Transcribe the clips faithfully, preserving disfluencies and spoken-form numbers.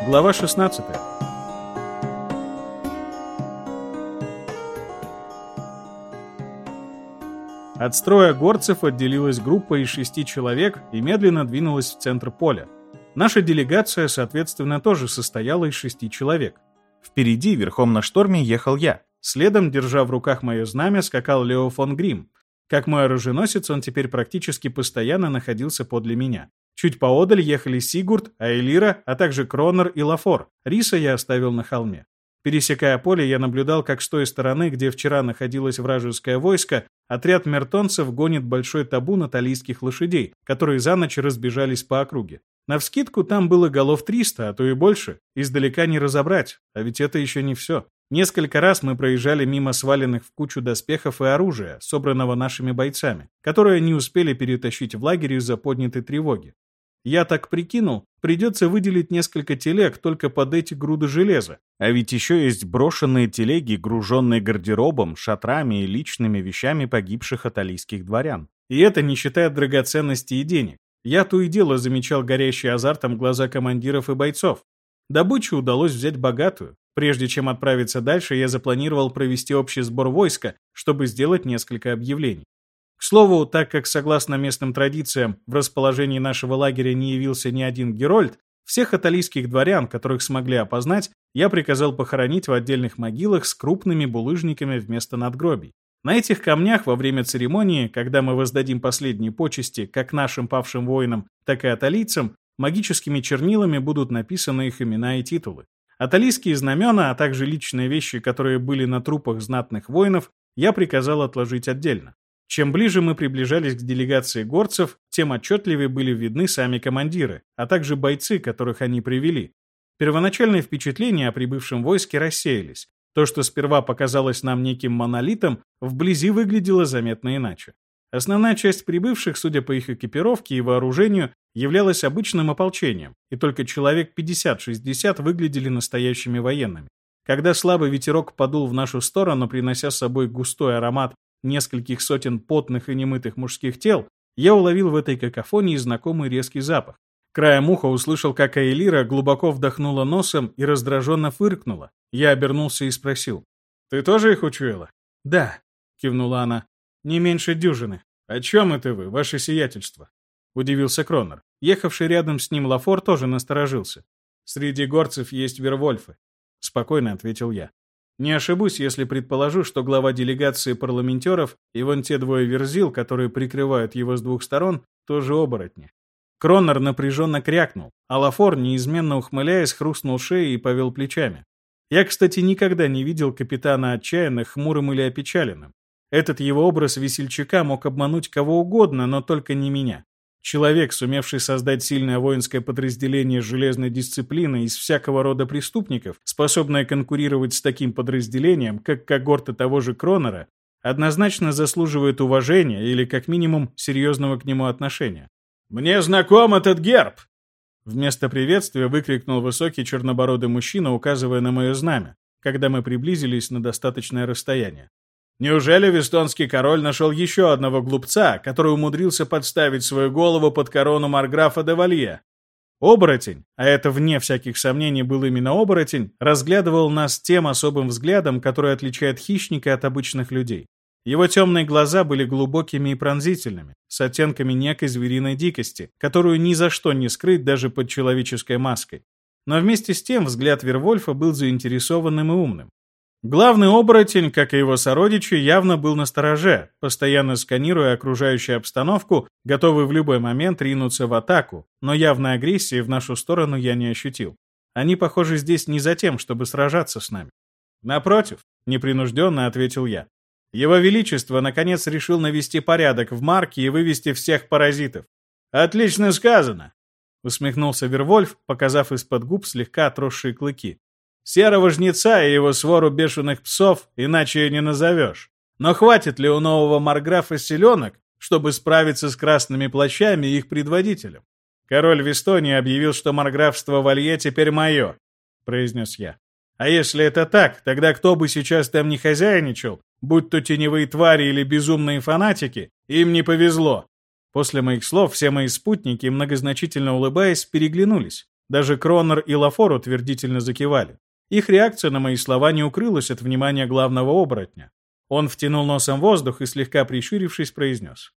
Глава шестнадцатая. От строя горцев отделилась группа из шести человек и медленно двинулась в центр поля. Наша делегация, соответственно, тоже состояла из шести человек. Впереди, верхом на шторме, ехал я. Следом, держа в руках мое знамя, скакал Лео фон Грим. Как мой оруженосец, он теперь практически постоянно находился подле меня. Чуть поодаль ехали Сигурд, Аэлира, а также Кроннер и Лафор. Риса я оставил на холме. Пересекая поле, я наблюдал, как с той стороны, где вчера находилось вражеское войско, отряд мертонцев гонит большой табун аталийских лошадей, которые за ночь разбежались по округе. Навскидку там было голов триста, а то и больше. Издалека не разобрать, а ведь это еще не все. Несколько раз мы проезжали мимо сваленных в кучу доспехов и оружия, собранного нашими бойцами, которые не успели перетащить в лагерь из-за поднятой тревоги. Я так прикинул, придется выделить несколько телег только под эти груды железа. А ведь еще есть брошенные телеги, груженные гардеробом, шатрами и личными вещами погибших аталийских дворян. И это не считая драгоценностей и денег. Я то и дело замечал горящие азартом глаза командиров и бойцов. Добычу удалось взять богатую. Прежде чем отправиться дальше, я запланировал провести общий сбор войска, чтобы сделать несколько объявлений. К слову, так как, согласно местным традициям, в расположении нашего лагеря не явился ни один герольд, всех аталийских дворян, которых смогли опознать, я приказал похоронить в отдельных могилах с крупными булыжниками вместо надгробий. На этих камнях во время церемонии, когда мы воздадим последние почести как нашим павшим воинам, так и аталийцам, магическими чернилами будут написаны их имена и титулы. Аталийские знамена, а также личные вещи, которые были на трупах знатных воинов, я приказал отложить отдельно. Чем ближе мы приближались к делегации горцев, тем отчетливее были видны сами командиры, а также бойцы, которых они привели. Первоначальные впечатления о прибывшем войске рассеялись. То, что сперва показалось нам неким монолитом, вблизи выглядело заметно иначе. Основная часть прибывших, судя по их экипировке и вооружению, являлась обычным ополчением, и только человек пятьдесят-шестьдесят выглядели настоящими военными. Когда слабый ветерок подул в нашу сторону, принося с собой густой аромат нескольких сотен потных и немытых мужских тел, я уловил в этой какофонии знакомый резкий запах. Краем уха услышал, как Аэлира глубоко вдохнула носом и раздраженно фыркнула. Я обернулся и спросил: «Ты тоже их учуяла?» «Да», — кивнула она, — «не меньше дюжины». «О чем это вы, ваше сиятельство?» — удивился Кроннер. Ехавший рядом с ним Лафор тоже насторожился. «Среди горцев есть вервольфы», — спокойно ответил я. «Не ошибусь, если предположу, что глава делегации парламентеров и вон те двое верзил, которые прикрывают его с двух сторон, тоже оборотни». Кроннер напряженно крякнул, а Лафор, неизменно ухмыляясь, хрустнул шеей и повел плечами. Я, кстати, никогда не видел капитана отчаянных хмурым или опечаленным. Этот его образ весельчака мог обмануть кого угодно, но только не меня. Человек, сумевший создать сильное воинское подразделение с железной дисциплиной из всякого рода преступников, способное конкурировать с таким подразделением, как когорта того же Кроннера, однозначно заслуживает уважения или, как минимум, серьезного к нему отношения. «Мне знаком этот герб!» Вместо приветствия выкрикнул высокий чернобородый мужчина, указывая на мое знамя, когда мы приблизились на достаточное расстояние. Неужели вестонский король нашел еще одного глупца, который умудрился подставить свою голову под корону марграфа де Валье? Оборотень, а это вне всяких сомнений был именно оборотень, разглядывал нас тем особым взглядом, который отличает хищника от обычных людей. Его темные глаза были глубокими и пронзительными, с оттенками некой звериной дикости, которую ни за что не скрыть даже под человеческой маской. Но вместе с тем взгляд Вервольфа был заинтересованным и умным. Главный оборотень, как и его сородичи, явно был настороже, постоянно сканируя окружающую обстановку, готовый в любой момент ринуться в атаку, но явной агрессии в нашу сторону я не ощутил. Они, похоже, здесь не за тем, чтобы сражаться с нами. Напротив, непринужденно ответил я. Его Величество, наконец, решил навести порядок в Марке и вывести всех паразитов. «Отлично сказано!» — усмехнулся Вервольф, показав из-под губ слегка отросшие клыки. «Серого жнеца и его свору бешеных псов иначе и не назовешь. Но хватит ли у нового марграфа селенок, чтобы справиться с красными плащами и их предводителем? Король Вестонии объявил, что марграфство Валье теперь мое», — произнес я. «А если это так, тогда кто бы сейчас там не хозяйничал, будь то теневые твари или безумные фанатики, им не повезло». После моих слов все мои спутники, многозначительно улыбаясь, переглянулись. Даже Кронер и Лафор утвердительно закивали. Их реакция на мои слова не укрылась от внимания главного оборотня. Он втянул носом воздух и, слегка прищурившись, произнес: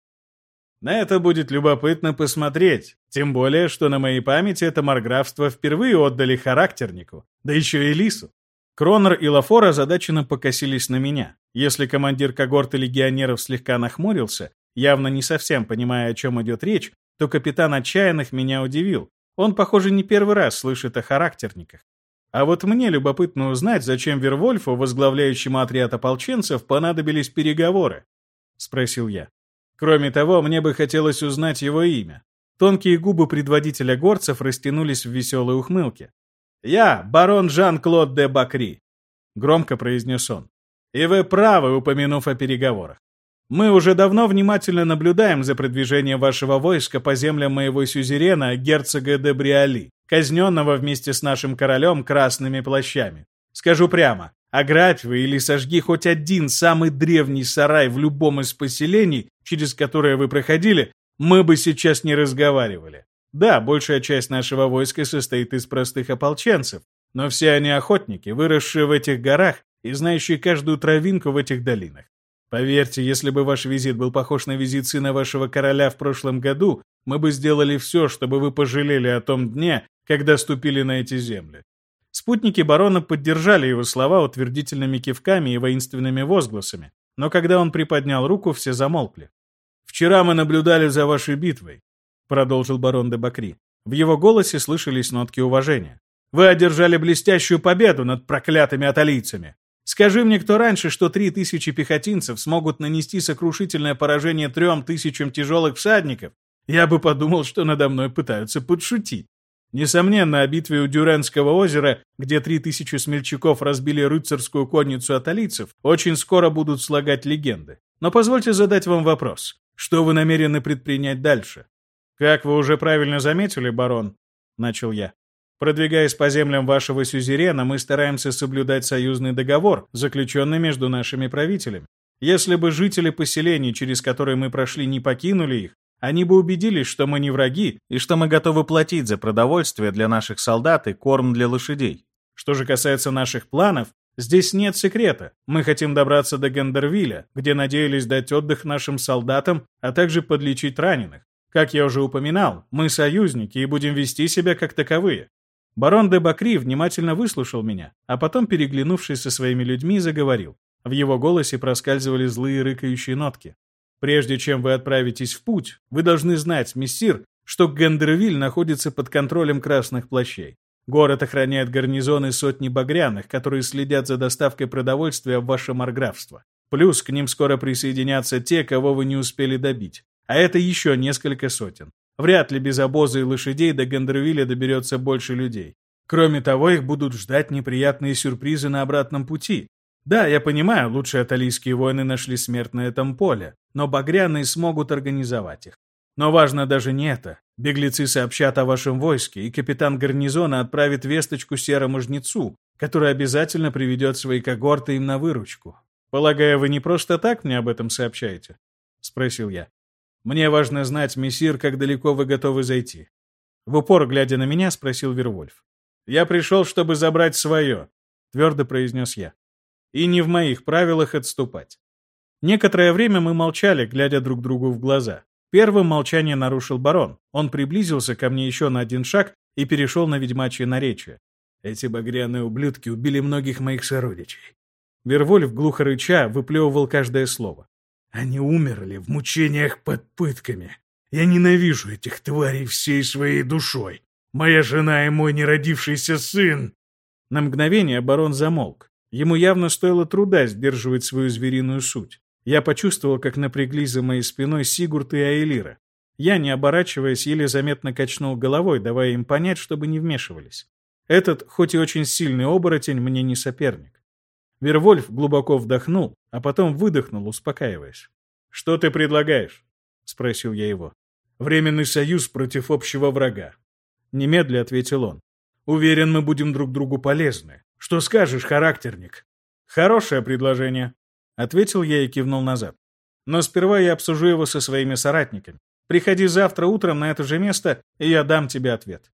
«На это будет любопытно посмотреть, тем более, что на моей памяти это марграфство впервые отдали характернику, да еще и лису». Кронер и Лафор озадаченно покосились на меня. Если командир когорты легионеров слегка нахмурился, явно не совсем понимая, о чем идет речь, то капитан Отчаянных меня удивил. Он, похоже, не первый раз слышит о характерниках. А вот мне любопытно узнать, зачем Вервольфу, возглавляющему отряд ополченцев, понадобились переговоры, — спросил я. Кроме того, мне бы хотелось узнать его имя. Тонкие губы предводителя горцев растянулись в веселой ухмылке. «Я барон Жан-Клод де Бакри», — громко произнес он. «И вы правы, упомянув о переговорах. Мы уже давно внимательно наблюдаем за продвижением вашего войска по землям моего сюзерена, герцога де Бриали, казненного вместе с нашим королем красными плащами. Скажу прямо, ограбь вы или сожги хоть один самый древний сарай в любом из поселений, через которое вы проходили, мы бы сейчас не разговаривали. Да, большая часть нашего войска состоит из простых ополченцев, но все они охотники, выросшие в этих горах и знающие каждую травинку в этих долинах. Поверьте, если бы ваш визит был похож на визит сына вашего короля в прошлом году, мы бы сделали все, чтобы вы пожалели о том дне, когда ступили на эти земли». Спутники барона поддержали его слова утвердительными кивками и воинственными возгласами, но когда он приподнял руку, все замолкли. «Вчера мы наблюдали за вашей битвой», — продолжил барон де Бакри. В его голосе слышались нотки уважения. «Вы одержали блестящую победу над проклятыми аталийцами. Скажи мне, кто раньше, что три тысячи пехотинцев смогут нанести сокрушительное поражение трем тысячам тяжелых всадников, я бы подумал, что надо мной пытаются подшутить. Несомненно, о битве у Дюренского озера, где три тысячи смельчаков разбили рыцарскую конницу аталийцев, очень скоро будут слагать легенды. Но позвольте задать вам вопрос. Что вы намерены предпринять дальше?» «Как вы уже правильно заметили, барон», — начал я, «продвигаясь по землям вашего сюзерена, мы стараемся соблюдать союзный договор, заключенный между нашими правителями. Если бы жители поселений, через которые мы прошли, не покинули их, они бы убедились, что мы не враги и что мы готовы платить за продовольствие для наших солдат и корм для лошадей. Что же касается наших планов, здесь нет секрета. Мы хотим добраться до Гандервиля, где надеялись дать отдых нашим солдатам, а также подлечить раненых. Как я уже упоминал, мы союзники и будем вести себя как таковые». Барон де Бакри внимательно выслушал меня, а потом, переглянувшись со своими людьми, заговорил. В его голосе проскальзывали злые рыкающие нотки. «Прежде чем вы отправитесь в путь, вы должны знать, мессир, что Гандервиль находится под контролем красных плащей. Город охраняет гарнизоны сотни багряных, которые следят за доставкой продовольствия в ваше марграфство. Плюс к ним скоро присоединятся те, кого вы не успели добить. А это еще несколько сотен. Вряд ли без обоза и лошадей до Гандервиля доберется больше людей. Кроме того, их будут ждать неприятные сюрпризы на обратном пути. Да, я понимаю, лучшие аталийские воины нашли смерть на этом поле, но багряные смогут организовать их. Но важно даже не это. Беглецы сообщат о вашем войске, и капитан гарнизона отправит весточку серому жнецу, который обязательно приведет свои когорты им на выручку. «Полагаю, вы не просто так мне об этом сообщаете?» — спросил я. «Мне важно знать, мессир, как далеко вы готовы зайти». В упор, глядя на меня, спросил Вервольф. «Я пришел, чтобы забрать свое», — твердо произнес я. «И не в моих правилах отступать». Некоторое время мы молчали, глядя друг другу в глаза. Первым молчание нарушил барон. Он приблизился ко мне еще на один шаг и перешел на ведьмачье наречие. «Эти багряные ублюдки убили многих моих сородичей». Вервольф, глухо рыча, выплевывал каждое слово. «Они умерли в мучениях под пытками. Я ненавижу этих тварей всей своей душой. Моя жена и мой неродившийся сын». На мгновение барон замолк. Ему явно стоило труда сдерживать свою звериную суть. Я почувствовал, как напряглись за моей спиной Сигурд и Аэлира. Я, не оборачиваясь, еле заметно качнул головой, давая им понять, чтобы не вмешивались. Этот, хоть и очень сильный оборотень, мне не соперник. Вервольф глубоко вдохнул, а потом выдохнул, успокаиваясь. «Что ты предлагаешь?» — спросил я его. «Временный союз против общего врага», — немедля ответил он. «Уверен, мы будем друг другу полезны. Что скажешь, характерник?» «Хорошее предложение», — ответил я и кивнул назад. «Но сперва я обсужу его со своими соратниками. Приходи завтра утром на это же место, и я дам тебе ответ».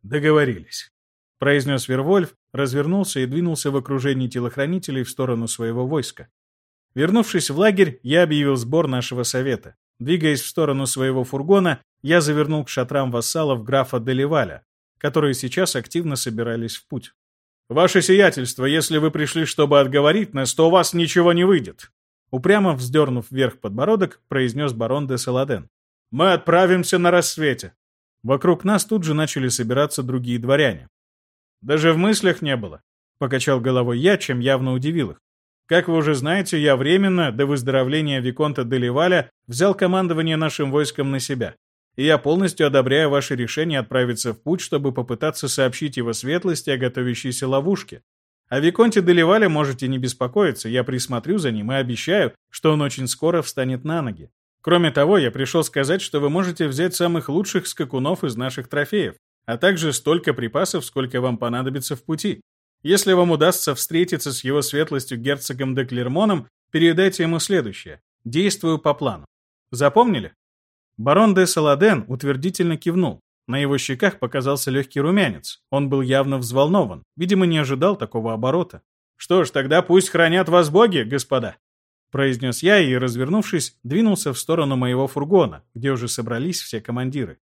«Договорились», — произнес Вервольф, развернулся и двинулся в окружении телохранителей в сторону своего войска. Вернувшись в лагерь, я объявил сбор нашего совета. Двигаясь в сторону своего фургона, я завернул к шатрам вассалов графа Деливаля, которые сейчас активно собирались в путь. «Ваше сиятельство, если вы пришли, чтобы отговорить нас, то у вас ничего не выйдет», упрямо вздернув вверх подбородок, произнес барон де Саладен. «Мы отправимся на рассвете». Вокруг нас тут же начали собираться другие дворяне. «Даже в мыслях не было», — покачал головой я, чем явно удивил их. «Как вы уже знаете, я временно, до выздоровления виконта де Ливаля, взял командование нашим войском на себя. И я полностью одобряю ваше решение отправиться в путь, чтобы попытаться сообщить его светлости о готовящейся ловушке. О виконте де Ливале можете не беспокоиться, я присмотрю за ним и обещаю, что он очень скоро встанет на ноги. Кроме того, я пришел сказать, что вы можете взять самых лучших скакунов из наших трофеев, а также столько припасов, сколько вам понадобится в пути. Если вам удастся встретиться с его светлостью герцогом де Клермоном, передайте ему следующее. Действую по плану. Запомнили?» Барон де Саладен утвердительно кивнул. На его щеках показался легкий румянец. Он был явно взволнован. Видимо, не ожидал такого оборота. «Что ж, тогда пусть хранят вас боги, господа», произнес я и, развернувшись, двинулся в сторону моего фургона, где уже собрались все командиры.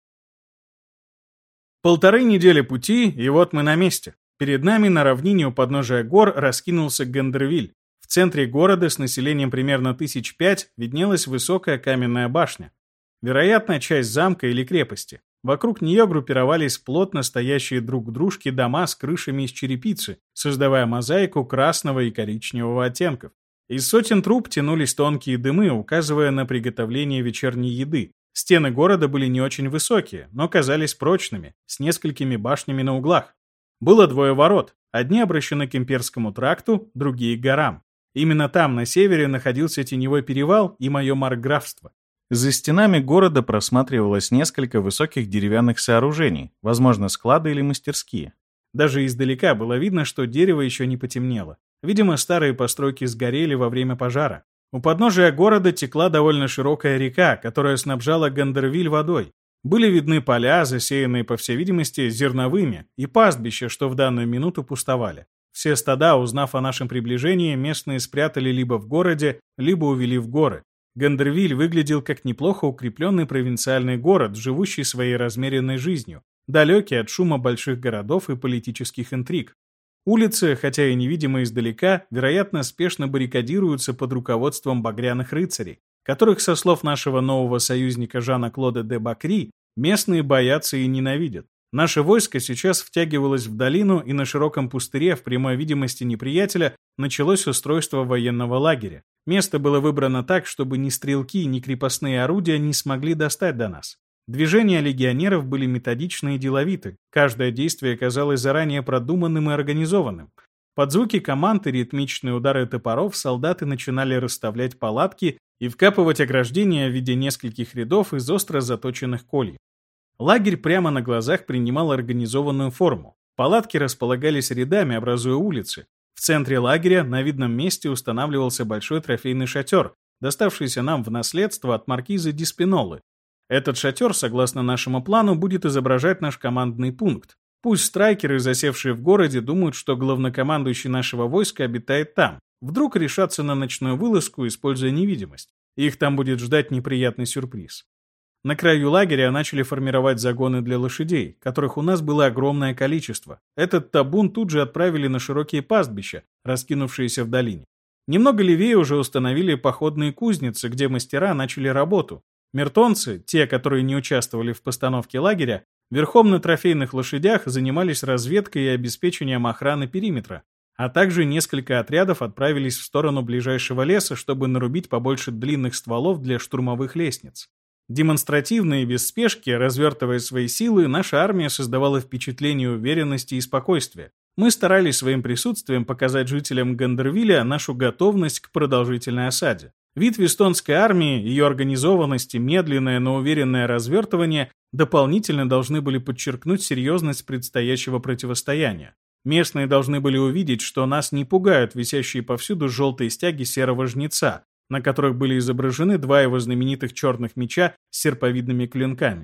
Полторы недели пути, и вот мы на месте. Перед нами на равнине у подножия гор раскинулся Гандервиль. В центре города с населением примерно тысяч пять виднелась высокая каменная башня. Вероятно, часть замка или крепости. Вокруг нее группировались плотно стоящие друг к дружке дома с крышами из черепицы, создавая мозаику красного и коричневого оттенков. Из сотен труб тянулись тонкие дымы, указывая на приготовление вечерней еды. Стены города были не очень высокие, но казались прочными, с несколькими башнями на углах. Было двое ворот. Одни обращены к имперскому тракту, другие — к горам. Именно там, на севере, находился теневой перевал и мое маркграфство. За стенами города просматривалось несколько высоких деревянных сооружений, возможно, склады или мастерские. Даже издалека было видно, что дерево еще не потемнело. Видимо, старые постройки сгорели во время пожара. У подножия города текла довольно широкая река, которая снабжала Гандервиль водой. Были видны поля, засеянные, по всей видимости, зерновыми, и пастбища, что в данную минуту пустовали. Все стада, узнав о нашем приближении, местные спрятали либо в городе, либо увели в горы. Гандервиль выглядел как неплохо укрепленный провинциальный город, живущий своей размеренной жизнью, далекий от шума больших городов и политических интриг. Улицы, хотя и невидимо издалека, вероятно, спешно баррикадируются под руководством багряных рыцарей, которых, со слов нашего нового союзника Жана-Клода де Бакри, местные боятся и ненавидят. Наше войско сейчас втягивалось в долину, и на широком пустыре в прямой видимости неприятеля началось устройство военного лагеря. Место было выбрано так, чтобы ни стрелки, ни крепостные орудия не смогли достать до нас. Движения легионеров были методичны и деловиты. Каждое действие казалось заранее продуманным и организованным. Под звуки команд и ритмичные удары топоров солдаты начинали расставлять палатки и вкапывать ограждения в виде нескольких рядов из остро заточенных кольев. Лагерь прямо на глазах принимал организованную форму. Палатки располагались рядами, образуя улицы. В центре лагеря на видном месте устанавливался большой трофейный шатер, доставшийся нам в наследство от маркизы Ди Спинолы. Этот шатер, согласно нашему плану, будет изображать наш командный пункт. Пусть страйкеры, засевшие в городе, думают, что главнокомандующий нашего войска обитает там. Вдруг решатся на ночную вылазку, используя невидимость. Их там будет ждать неприятный сюрприз. На краю лагеря начали формировать загоны для лошадей, которых у нас было огромное количество. Этот табун тут же отправили на широкие пастбища, раскинувшиеся в долине. Немного левее уже установили походные кузницы, где мастера начали работу. Мертонцы, те, которые не участвовали в постановке лагеря, верхом на трофейных лошадях занимались разведкой и обеспечением охраны периметра, а также несколько отрядов отправились в сторону ближайшего леса, чтобы нарубить побольше длинных стволов для штурмовых лестниц. Демонстративно и без спешки, развертывая свои силы, наша армия создавала впечатление уверенности и спокойствия. Мы старались своим присутствием показать жителям Гандервиля нашу готовность к продолжительной осаде. Вид вестонской армии, ее организованность и медленное, но уверенное развертывание дополнительно должны были подчеркнуть серьезность предстоящего противостояния. Местные должны были увидеть, что нас не пугают висящие повсюду желтые стяги серого жнеца, на которых были изображены два его знаменитых черных меча с серповидными клинками.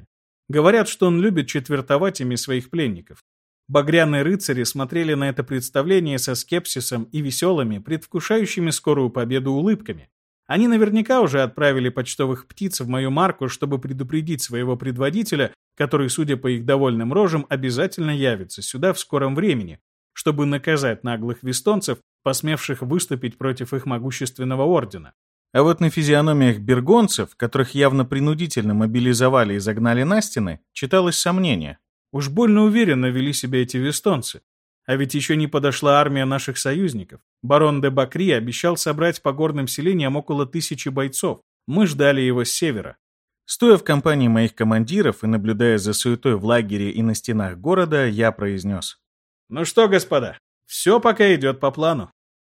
Говорят, что он любит четвертовать ими своих пленников. Багряные рыцари смотрели на это представление со скепсисом и веселыми, предвкушающими скорую победу улыбками. Они наверняка уже отправили почтовых птиц в мою марку, чтобы предупредить своего предводителя, который, судя по их довольным рожам, обязательно явится сюда в скором времени, чтобы наказать наглых вестонцев, посмевших выступить против их могущественного ордена. А вот на физиономиях бергонцев, которых явно принудительно мобилизовали и загнали на стены, читалось сомнение. Уж больно уверенно вели себя эти вестонцы. А ведь еще не подошла армия наших союзников. Барон де Бакри обещал собрать по горным селениям около тысячи бойцов. Мы ждали его с севера. Стоя в компании моих командиров и наблюдая за суетой в лагере и на стенах города, я произнес: «Ну что, господа, все пока идет по плану.